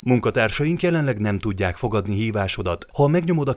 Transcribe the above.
Munkatársaink jelenleg nem tudják fogadni hívásodat. Ha megnyomod a